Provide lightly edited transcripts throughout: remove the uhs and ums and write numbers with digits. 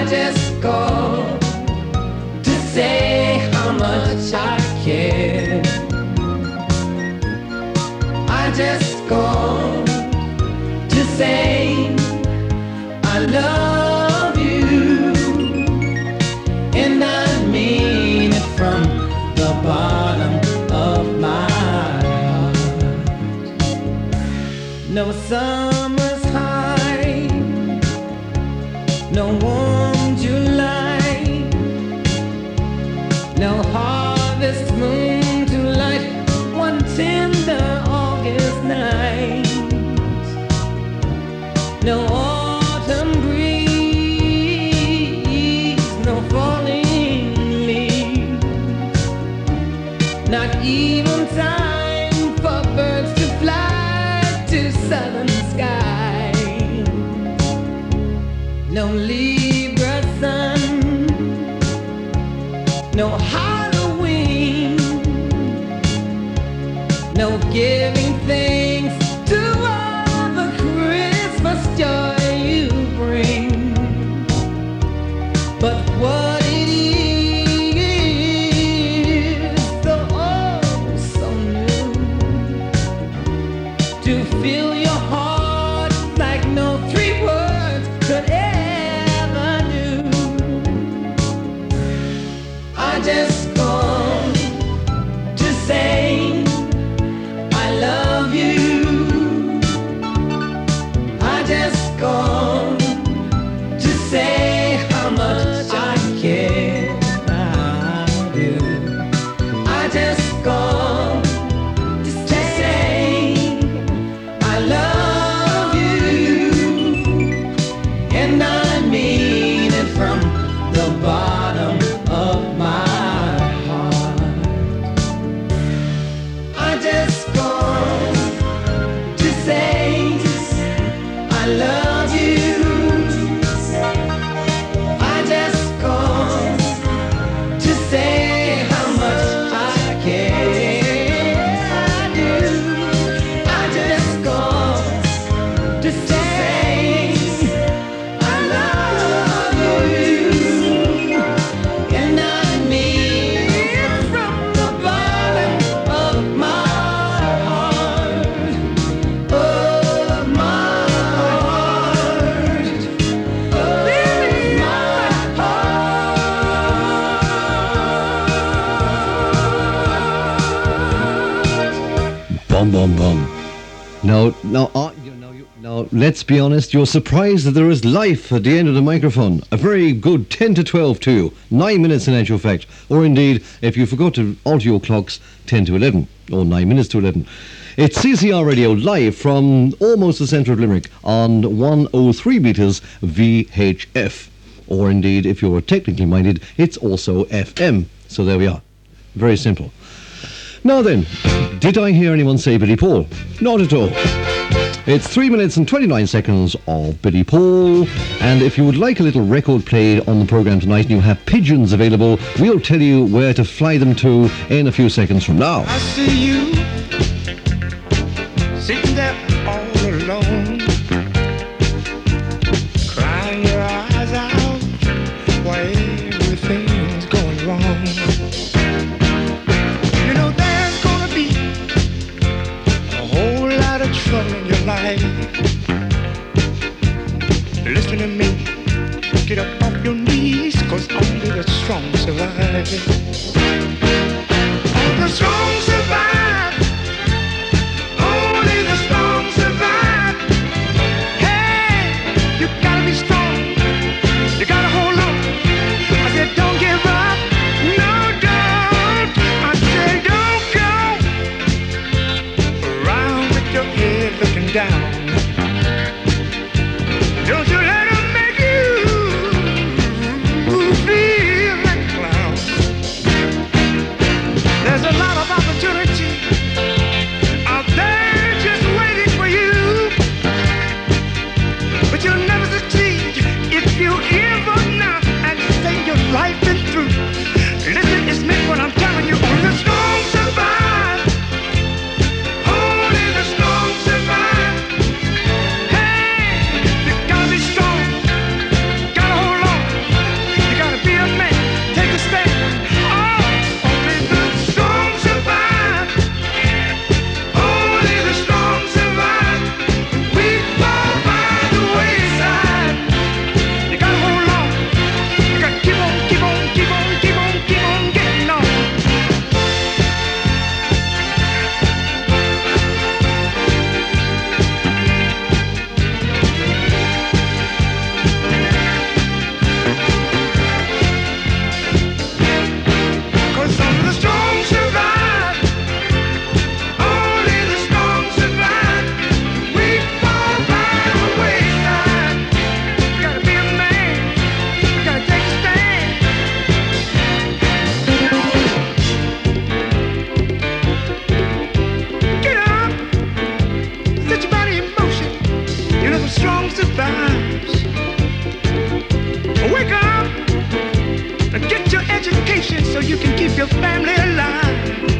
I just called to say how much I care. I just called to say I love you, and I mean it from the bottom of my heart. No summer's high, no warm July, no harvest moon to light one tender August night, no autumn breeze, no falling leaves, not even time for birds to fly to southern skies, no Libra sun, no Halloween, no giving thanks to all the Christmas joy you bring. But what it is, so oh so new, to fill your heart like no three words could ever do. I just called to say I love you. I just called to say how much I care. I do. I just called to say I love you, and I mean it from the bottom of my heart. I just called to say I love you. I just called to say how much I care. I do. I just called to say I love you, and I mean it from the bottom of my heart, of my heart, of my heart. Bum, bum, bum. Now, let's be honest, you're surprised that there is life at the end of the microphone. A very good 10 to 12 to you. 9 minutes in actual fact. Or indeed, if you forgot to alter your clocks, 10 to 11. Or 9 minutes to 11. It's CCR Radio live from almost the centre of Limerick on 103 metres VHF. Or indeed, if you're technically minded, it's also FM. So there we are. Very simple. Now then, did I hear anyone say Billy Paul? Not at all. It's 3 minutes and 29 seconds of Billy Paul, and if you would like a little record played on the programme tonight and you have pigeons available, we'll tell you where to fly them to in a few seconds from now. I see you sitting there all alone, crying your eyes out while everything's going wrong. You know there's gonna be a whole lot of trouble in your life. Listen to me, get up off your knees, 'cause only the strong survive. The strong survive. Only the strong survive. Hey, you gotta be strong. You gotta hold on. I said don't give up. No, don't. I said don't go around with your head looking down. Don't you let them make you feel like a clown. There's a lot of opportunity your family alive.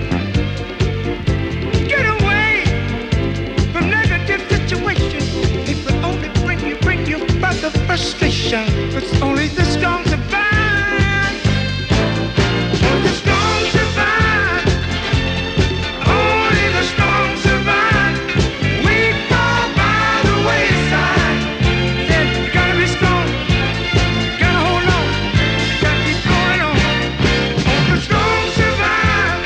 Get away from negative situations. It will only bring you further frustration. It's only the strong survive. Only the strong survive. Only the strong survive. We fall by the wayside. Said you gotta be strong. You gotta hold on. You gotta keep going on. Only the strong survive.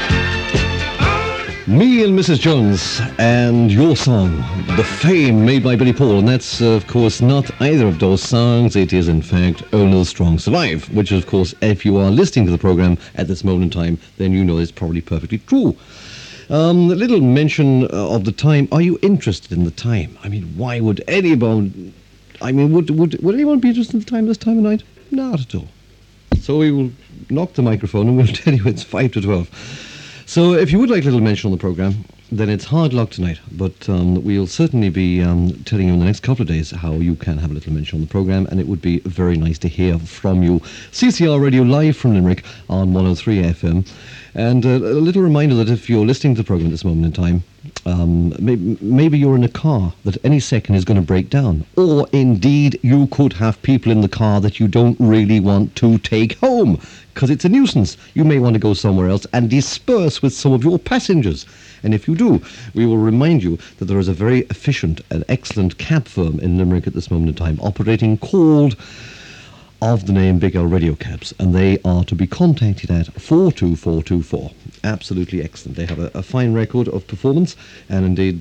Only Me and Mrs. Jones and Your Song, The Fame made by Billy Paul, and that's of course not either of those songs. It is in fact Only the Strong Survive, which of course, if you are listening to the program at this moment in time, then you know it's probably perfectly true. A little mention of the time. Are you interested in the time? I mean, why would anyone? I mean, would anyone be interested in the time this time of night? Not at all. So we will knock the microphone and we'll tell you it's 5 to 12. So if you would like a little mention on the programme, then it's hard luck tonight. But we'll certainly be telling you in the next couple of days how you can have a little mention on the programme, and it would be very nice to hear from you. CCR Radio live from Limerick on 103 FM. And a little reminder that if you're listening to the programme at this moment in time, maybe you're in a car that any second is going to break down. Or indeed, you could have people in the car that you don't really want to take home because it's a nuisance. You may want to go somewhere else and disperse with some of your passengers. And if you do, we will remind you that there is a very efficient and excellent cab firm in Limerick at this moment in time operating, called of the name Big L Radio Cabs, and they are to be contacted at 42424. Absolutely excellent. They have a fine record of performance, and indeed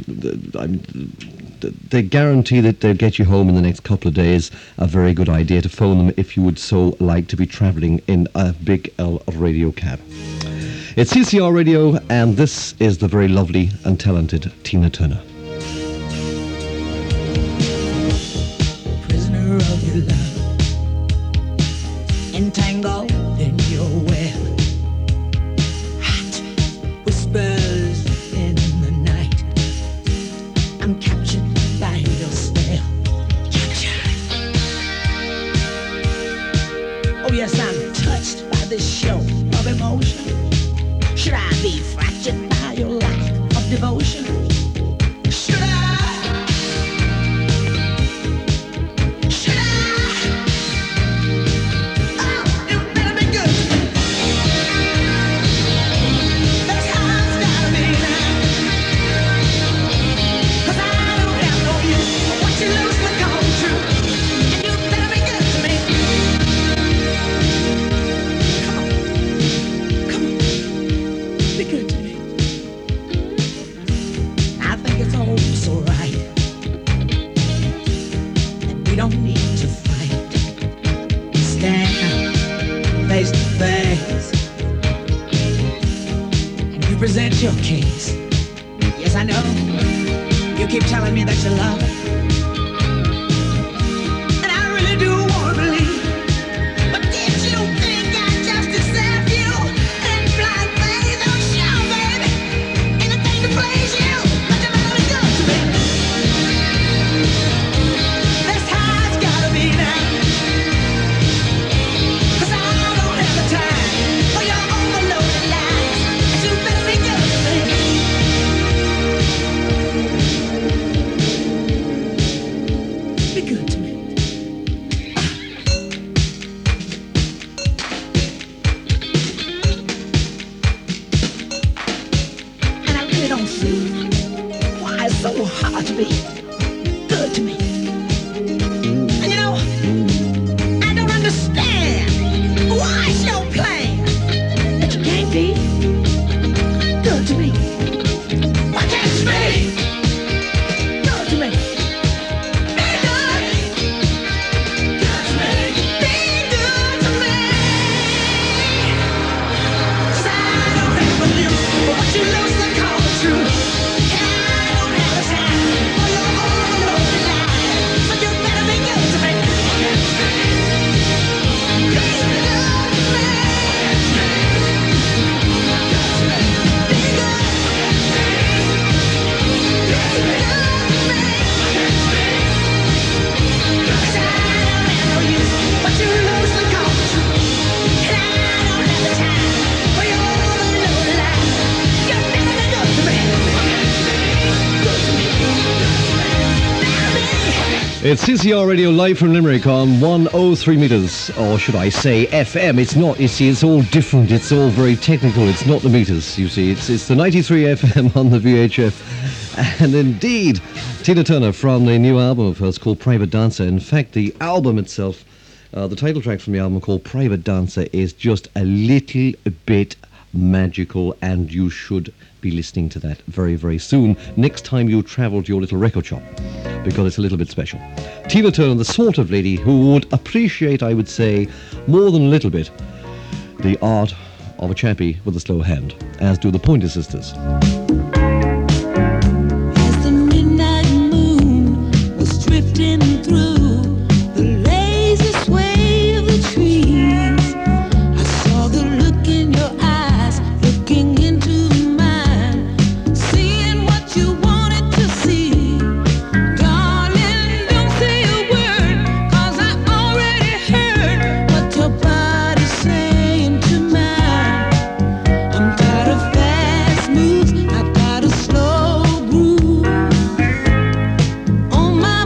they guarantee that they'll get you home in the next couple of days. A very good idea to phone them if you would so like to be travelling in a Big L Radio Cab. It's CCR Radio, and this is the very lovely and talented Tina Turner. Prisoner of your love, entangled in your web, hot whispers in the night. I'm captured by your spell. Oh yes, I'm touched by this show of emotion. Should I be fractured by your lack of devotion? Should I? Should I? Oh, you better be good to me. That's how it's gotta be now. 'Cause I don't have no use for what you lose to come true. And you better be good to me. Come on. Come on. Be good to me. I think it's all so right. And we don't need to fight. Stand face to face. And you present your case. Yes, I know. You keep telling me that you love it. And I really do want to believe. But did you think I'd just accept you and blind faith? Oh, sure, baby. Anything to please you. But you better be good to me. That's how it's gotta be now. 'Cause I don't have the time for your overloaded lies. And you better be good to me. It's CCR Radio live from Limerick on 103 metres, or should I say FM. It's not, you see, it's all different. It's all very technical. It's not the metres, you see. It's the 93 FM on the VHF. And indeed, Tina Turner from the new album of hers called Private Dancer. In fact, the album itself, the title track from the album called Private Dancer is just a little bit magical, and you should be listening to that very, very soon, next time you travel to your little record shop, because it's a little bit special. Tina Turner, the sort of lady who would appreciate, I would say, more than a little bit, the art of a chappie with a slow hand, as do the Pointer Sisters. As the midnight moon was drifting through the lazy sway of the trees, I saw the look in your eyes, looking into mine, seeing what you wanted to see. Darling, don't say a word, 'cause I already heard what your body's saying to mine. I'm tired of fast moves, I've got a slow groove on my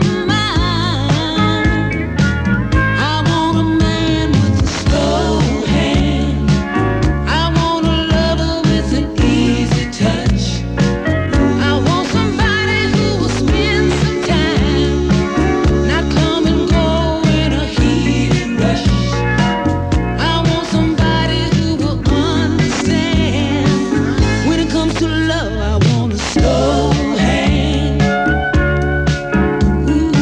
mind. I want a man with a slow hand. I want a lover with an easy touch. I want somebody who will spend some time, not come and go in a heated rush. I want somebody who will understand. When it comes to love, I want a slow hand. Ooh.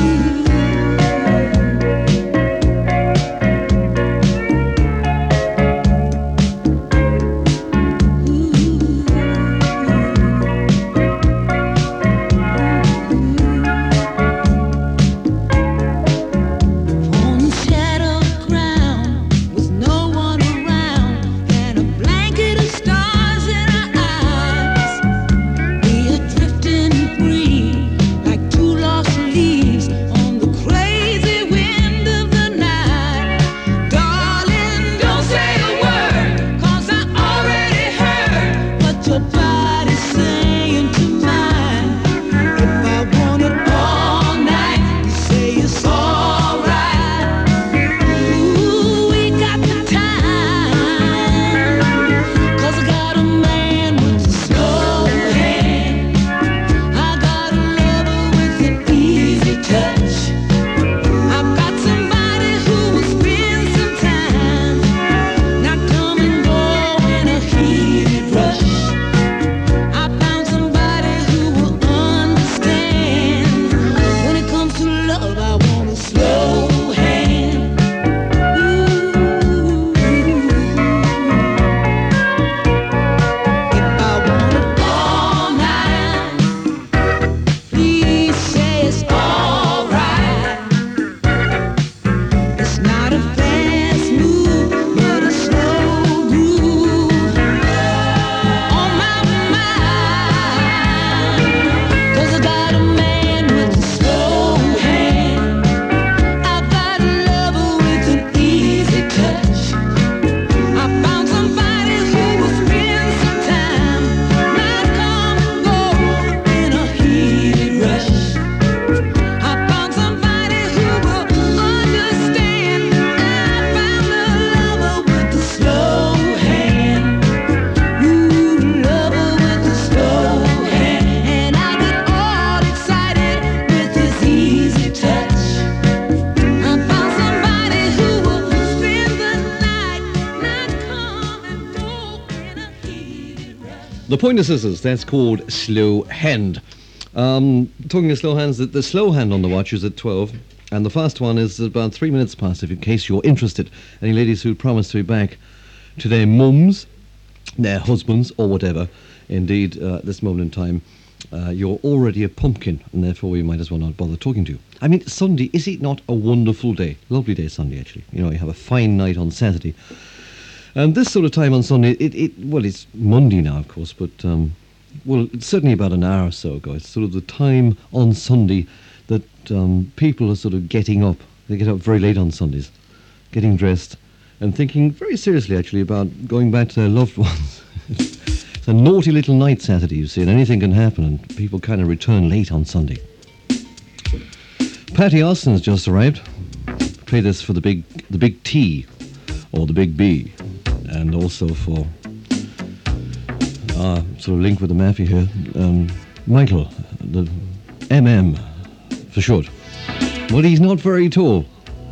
On shadowed ground with no one around, and a blanket of stars in our eyes, we are drifting free like two lost leaves on the crazy wind of the night. Darling, don't say a word, 'cause I already heard what your body's saying to mine. If I want it all night, you say it's alright. Ooh, we got the time, 'cause I got a man with a slow hand. I got a lover with an easy touch. I've got somebody who will spend some time, not come and go in a heated rush. I found somebody who will understand. When it comes to love, I want a slow hand. Ooh. If I want it all night, please say it's alright. It's not a fast move, but a slow groove on my mind. 'Cause I got a man with a slow hand. I got a lover with an easy touch. I found somebody who will spend some time, not come and go in a heated rush. I found somebody who will understand. I found a lover with a slow hand. Ooh, lover with a slow hand. And I get all excited with his easy touch. I found somebody who will spend the night, not come and go in a heated rush. The Pointer Sisters, that's called Slow Hand. Talking of slow hands, the slow hand on the watch is at 12, and the fast one is about 3 minutes past, if in case you're interested. Any ladies who promised to be back to their mums, their husbands, or whatever, indeed, at this moment in time, you're already a pumpkin, and therefore we might as well not bother talking to you. I mean, Sunday, is it not a wonderful day? Lovely day Sunday, actually. You know, you have a fine night on Saturday. And this sort of time on Sunday, well, it's Monday now, of course, but, well, it's certainly about an hour or so ago. It's sort of the time on Sunday that people are sort of getting up. They get up very late on Sundays, getting dressed, and thinking very seriously, actually, about going back to their loved ones. It's a naughty little night Saturday, you see, and anything can happen, and people kind of return late on Sunday. Patty Austin's just arrived. Play this for the big T, or the big B, and also for sort of link with the mafia here, Michael, the MM, for short. Well, he's not very tall.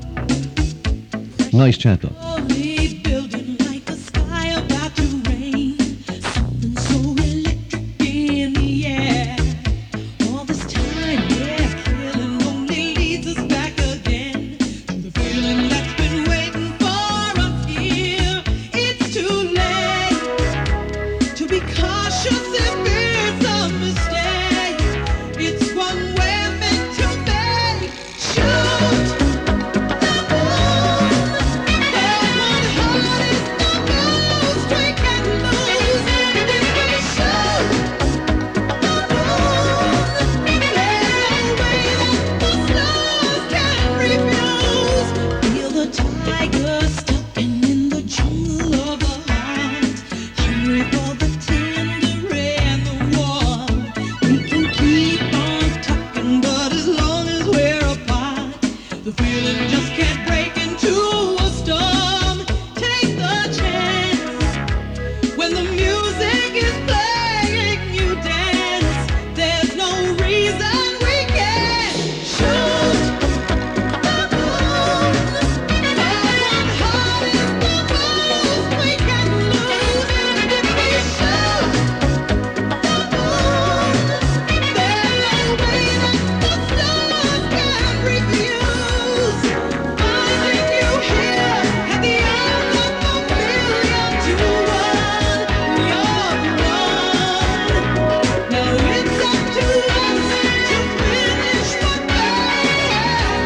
Nice chap though. Slowly building like a sky about to rain. Something so electric in the air. All this time, yeah, killing only leads us back again to the feeling that's been waiting for us here. It's too late to be cautious if it's a mistake. It's one we're meant to make. Shoot the moon. There's one heart is the most we can lose. If we shoot the moon, there's no way that the stars can refuse. Feel the tiger stepping in the jungle of our hearts, hungry for the tender and the warm. We can keep on talking, but as long as we're apart, the feeling just can't break into a storm. Take the chance. When the music is playing, you dance. There's no reason we can't shoot the moon. There's one heart is the most we can lose. If we shoot the moon, there's no way that the stars can refuse. Finding you here at the end of a million to one, you're one. Now it's up to us to finish what they have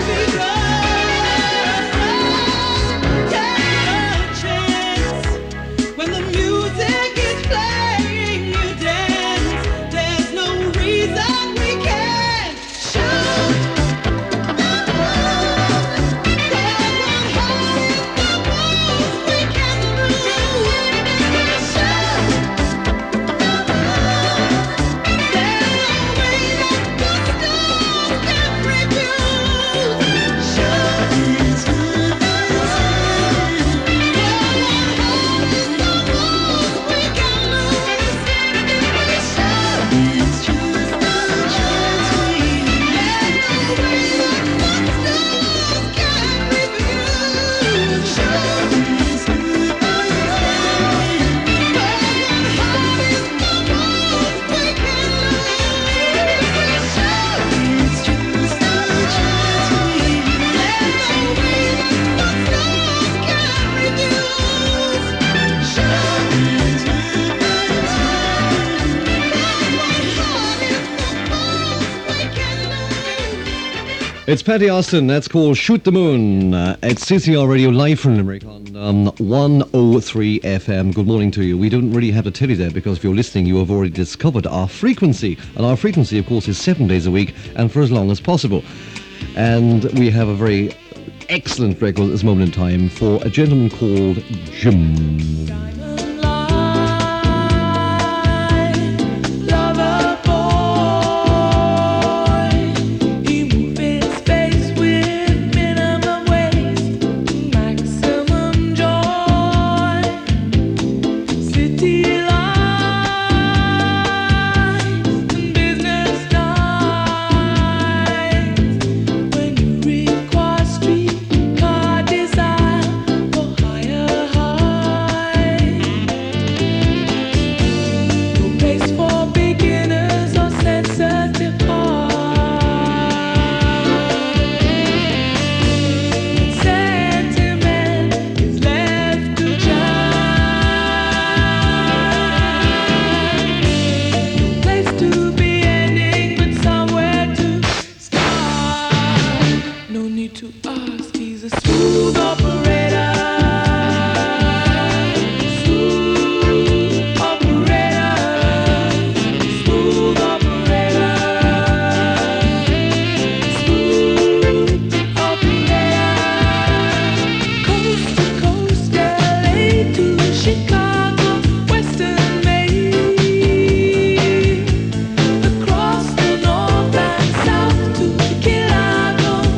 begun. Take a chance. When the music is playing, you dance. There's no reason we can't shoot the moon. There's one heart is the most we can lose. If we shoot the moon, there's no way that the stars can refuse. Shoot the moon. There's one heart is the most we can lose. If we shoot, it's just a chance we have. There's no way that the stars can refuse. Shoot, it's not the same. There's one heart is the most we can lose. If we shoot, it's just a chance we have. There's no way that the stars can refuse. Shoot, it's not the same. There's one heart is the most we can lose. It's Patty Austin. That's called Shoot the Moon. It's CCR Radio live from Limerick on 103 FM. Good morning to you. We don't really have to tell you that because if you're listening, you have already discovered our frequency. And our frequency, of course, is 7 days a week and for as long as possible. And we have a very excellent record at this moment in time for a gentleman called Jim. Diamond line, lover boy. He moves in space with minimum waste, maximum joy. City lights and business nights. When you require streetcar desire for higher heights. No place for beginners or sensitive hearts. Sentiment is left to chance. No place to be ending, but somewhere to start. No need to ask, he's a smooth operator. Smooth operator. Smooth operator. Smooth operator. Coast to coast, LA to Chicago, Western Maine. Across the north and south to Chicago.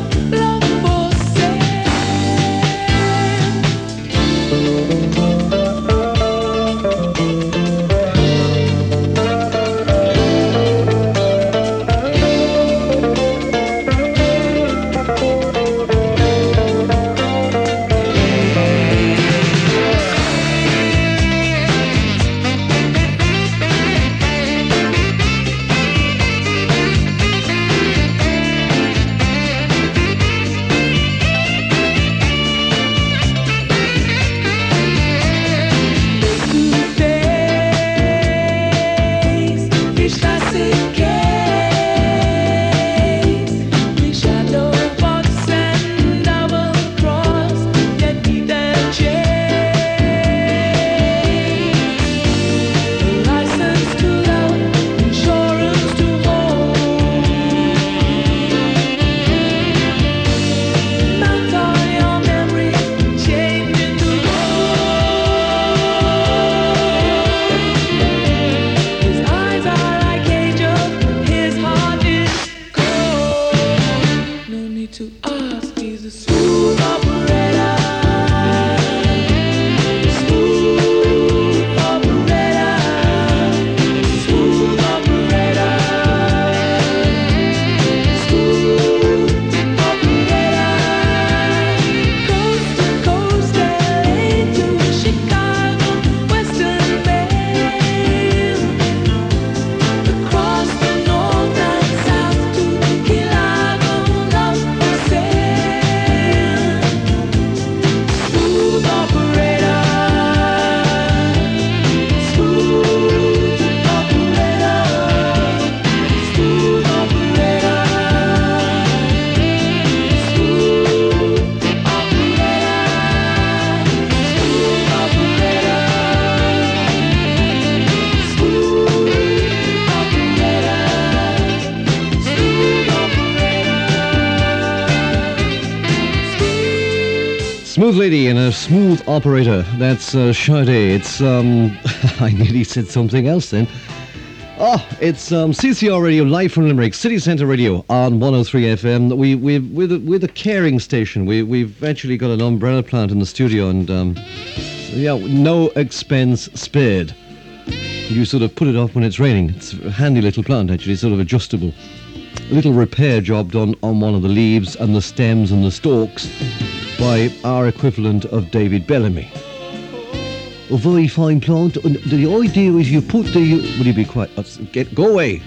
Smooth lady and a smooth operator. That's Sade. It's I nearly said something else then. Oh, it's CCR Radio live from Limerick, City Centre Radio on 103 FM. We're the caring station. We've actually got an umbrella plant in the studio, and yeah, no expense spared. You sort of put it off when it's raining. It's a handy little plant, actually, sort of adjustable. A little repair job done on one of the leaves and the stems and the stalks by our equivalent of David Bellamy. A very fine plant. And the idea is you put the... Will you be quiet? Go away.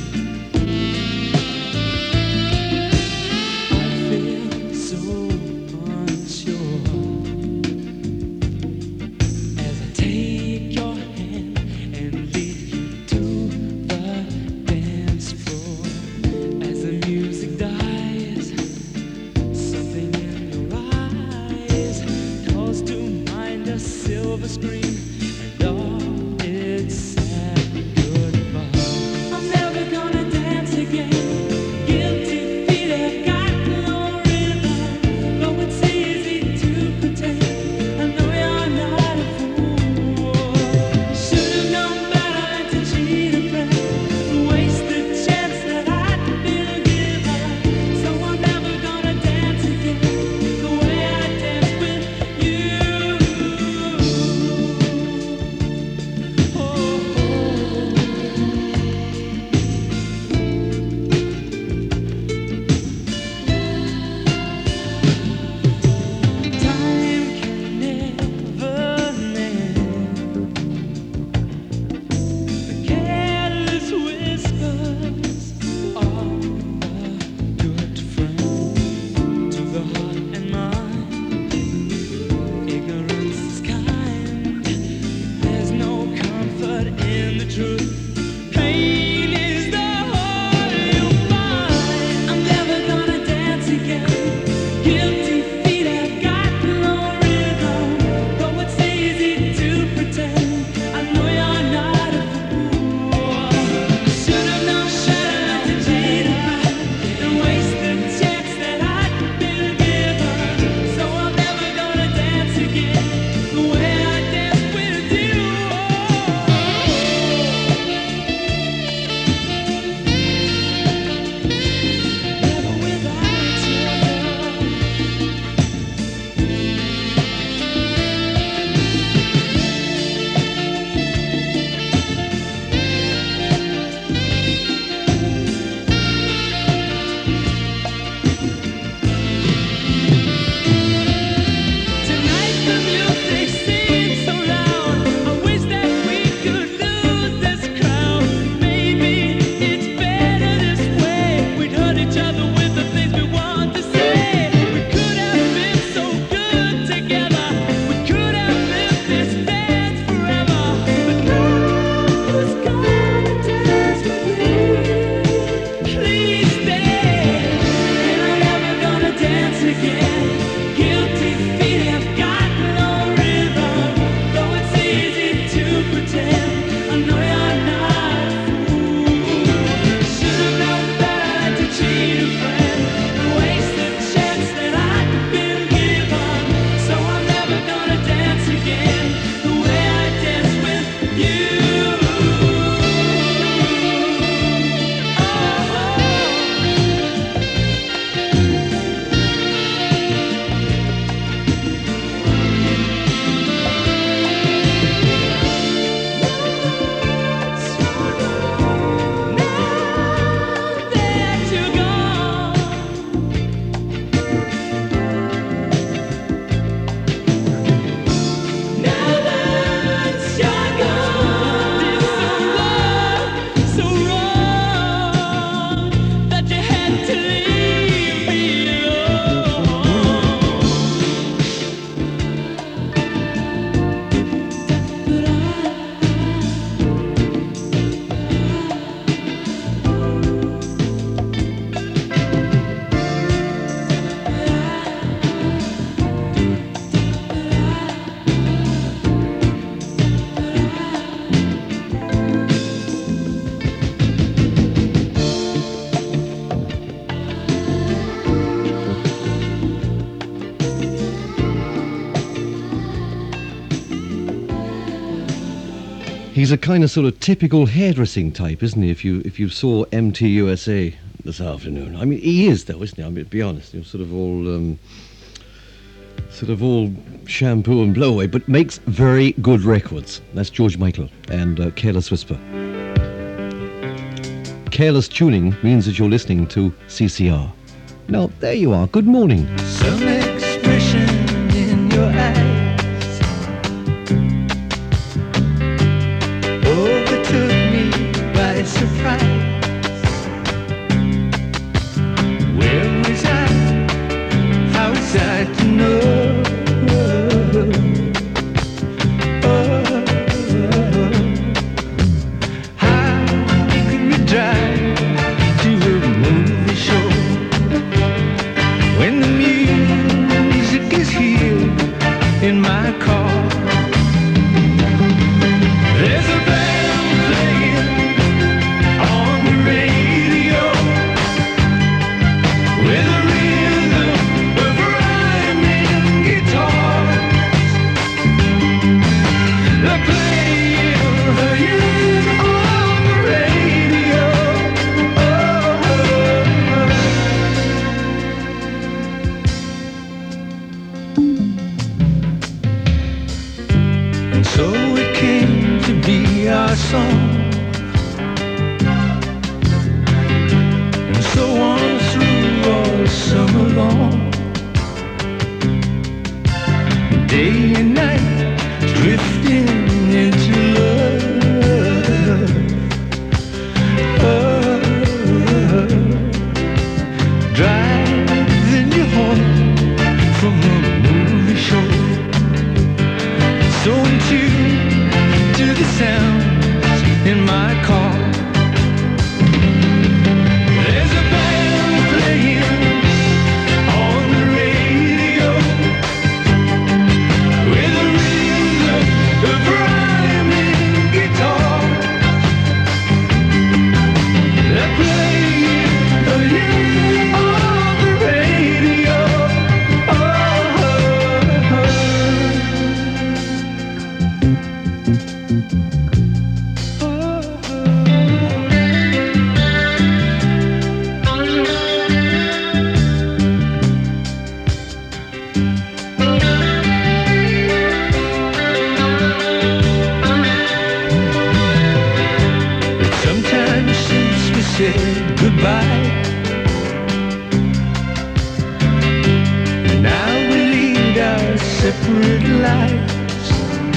Silver screen and all its sad goodbye. I'm never gonna dance again. Guilty feet have got no rhythm. Though it's easy to pretend, I know you're not a fool. Should've known better than to cheat a friend, waste the chance that I'd been given. So I'm never gonna dance again the way I danced with you. He's a kind of sort of typical hairdressing type, isn't he? If you saw MTUSA this afternoon, I mean, he is though, isn't he? I mean, to be honest, you know, sort of all shampoo and blow away, but makes very good records. That's George Michael and Careless Whisper. Careless tuning means that you're listening to CCR. Now, there you are. Good morning. Some expression in your eyes overtook me by surprise. Where was I? How was I to know? How could we drive to a movie show when the music is here in my car? There's a band playing on the radio with a rhythm of rhyming guitars. They're playing you on the radio. And so it came to be our song, and so on through all summer long, day and night, drifting into love. Driving you home from a movie show, so in tune to the sounds in my car. There's a band playing on the radio with a rhythm of rhyming guitar. They're playing you on the radio. But sometimes since we said goodbye, now we lead our separate lives.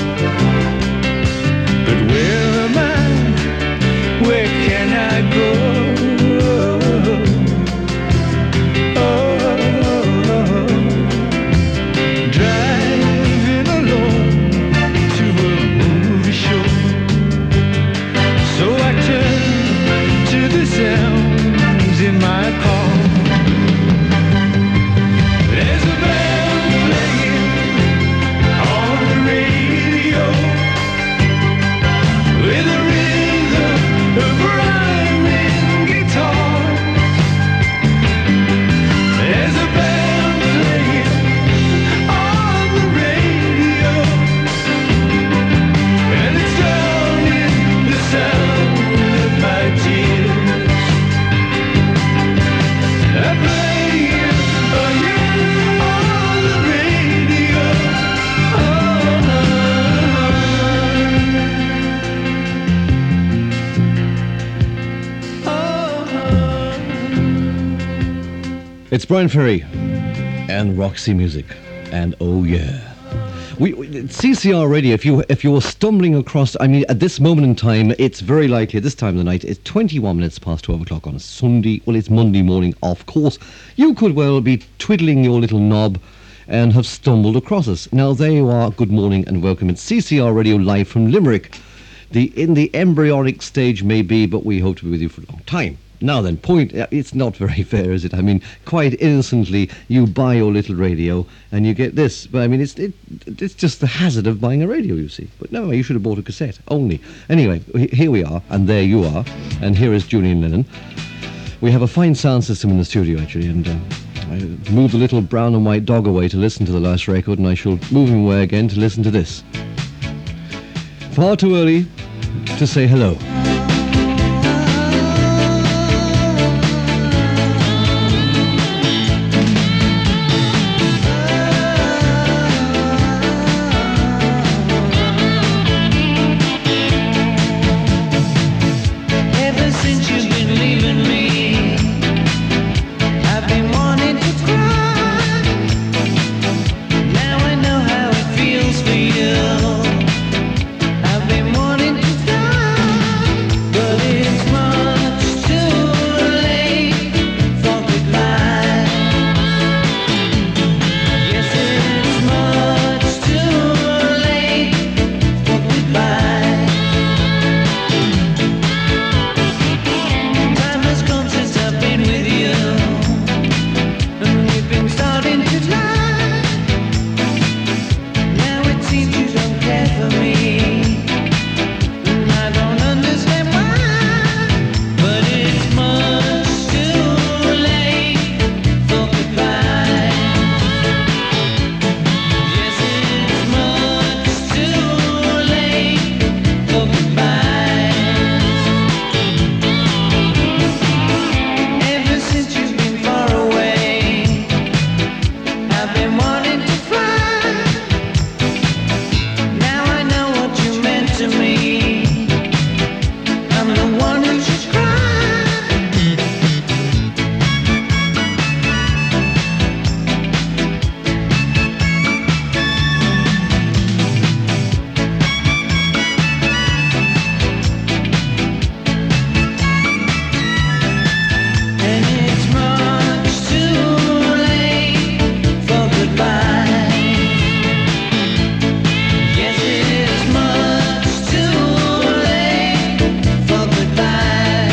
But where am I? Where can I go? Driving alone to a movie show, so I turn to the sounds in my car. There's a band playing on the radio with a rhythm of rhyming guitar. There's a band playing on the radio, and it's drowning the sound of my tears. They're playing you on the radio. It's Brian Ferry and Roxy Music, and oh yeah. We CCR Radio, if you're stumbling across, I mean, at this moment in time, it's very likely at this time of the night, it's 21 minutes past 12 o'clock on a Sunday. Well, it's Monday morning, of course. You could well be twiddling your little knob and have stumbled across us. Now, there you are. Good morning and welcome. It's CCR Radio live from Limerick. In the embryonic stage maybe, but we hope to be with you for a long time. Now then, it's not very fair, is it? I mean, quite innocently, you buy your little radio and you get this. But I mean, it's just the hazard of buying a radio, you see. But no, you should have bought a cassette, only. Anyway, here we are, and there you are. And here is Julian Lennon. We have a fine sound system in the studio, actually, and I moved the little brown and white dog away to listen to the last record, and I shall move him away again to listen to this. Far too early, to say hello. Ever since you've been leaving me, I've been wanting to cry. Now I know how it feels for you. I've been wanting to die, but it's much too late for goodbye. Yes, it's much too late for goodbye. Time has come since I've been with you, and we've been starting to lie. Now it seems you don't care for me, and I don't understand why. But it's much too late for goodbye. Yes, it's much too late for goodbye. Ever since you've been far away, I've been wanting to fly. Now I know what you meant to me. I'm the one who should cry. And it's much too late for goodbye. Yes, it's much too late for goodbye.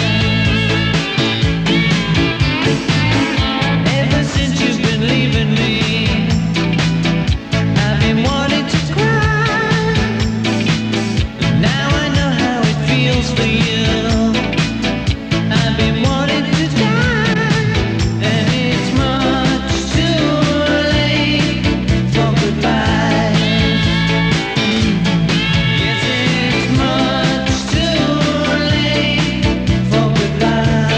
Ever since you've been leaving me, I've been wanting to cry. Now I know how it feels for you. I've been wanting to die, and it's much too late for goodbye. Yes, it's much too late for goodbye.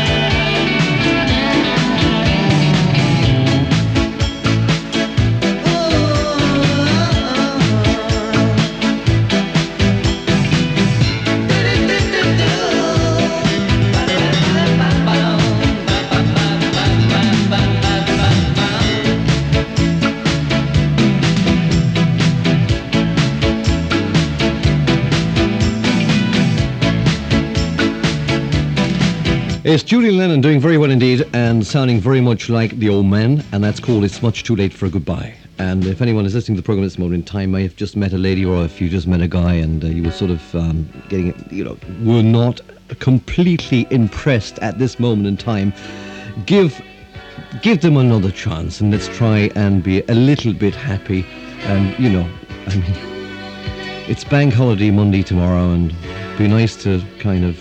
It's Julian Lennon doing very well indeed and sounding very much like the old man, and that's called It's Much Too Late for a Goodbye. And if anyone is listening to the program at this moment in time, may have just met a lady, or if you just met a guy and you were sort of getting, were not completely impressed at this moment in time, give them another chance, and let's try and be a little bit happy. And I mean, it's bank holiday Monday tomorrow, and be nice to kind of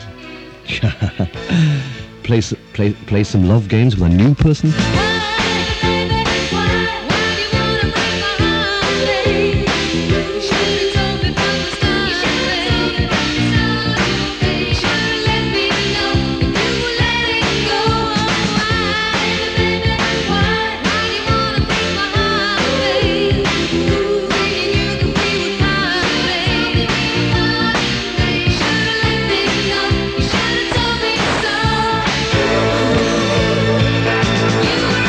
play some love games with a new person. You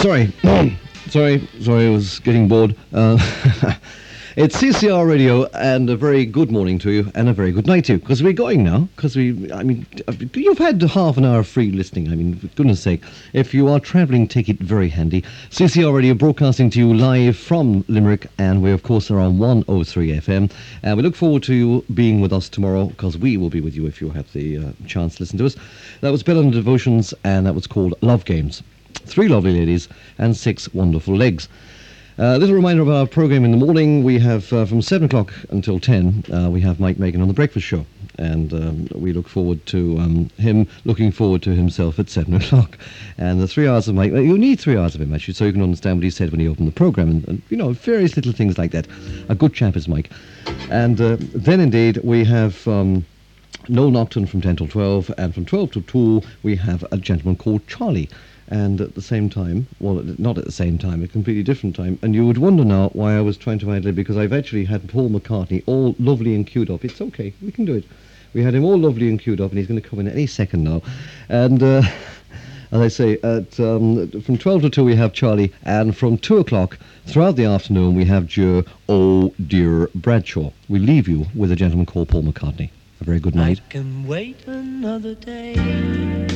Sorry, I was getting bored. It's CCR Radio, and a very good morning to you, and a very good night to you, because we're going now, you've had half an hour free listening, for goodness sake. If you are travelling, take it very handy. CCR Radio broadcasting to you live from Limerick, and we, of course, are on 103 FM, and we look forward to you being with us tomorrow, because we will be with you if you have the chance to listen to us. That was Bell and the Devotions, and that was called Love Games. 3 lovely ladies and 6 wonderful legs. A little reminder of our programme in the morning. We have from 7 o'clock until 10, we have Mike Megan on The Breakfast Show. And we look forward to him looking forward to himself at 7 o'clock. And the 3 hours of Mike, you need 3 hours of him actually, so you can understand what he said when he opened the programme. And various little things like that. A good chap is Mike. And then indeed we have No Nocturne from 10 till 12. And from 12 till 2 we have a gentleman called Charlie. And at the same time, well, not at the same time, a completely different time. And you would wonder now why I was trying to idle, because I've actually had Paul McCartney all lovely and queued up. It's okay, we can do it. We had him all lovely and queued up, and he's going to come in any second now. And as I say, from 12 to 2 we have Charlie, and from 2 o'clock throughout the afternoon we have Joe, oh dear Bradshaw. We leave you with a gentleman called Paul McCartney. A very good night. I can wait another day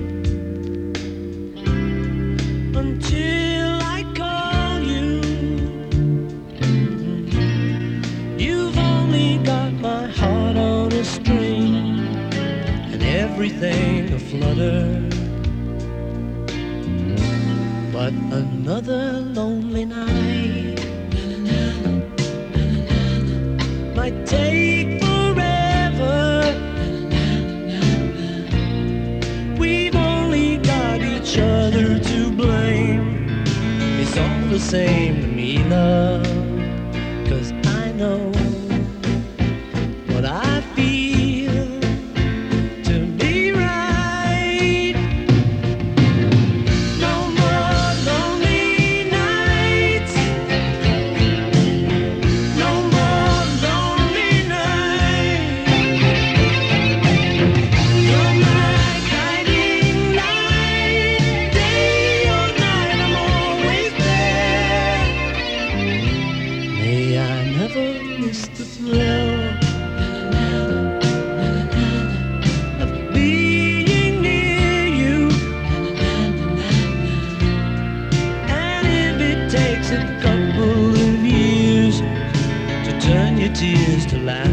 until I call you. You've only got my heart on a string and everything aflutter. But another lonely night might take forever. We've only got each other to blame. It's all the same to me, love, 'cause I know what I feel to be right. No more lonely nights, no more lonely nights. You're my guiding light, day or night I'm always there. May I never miss the thrill of being near you. And if it takes a couple of years to turn your tears to laughter,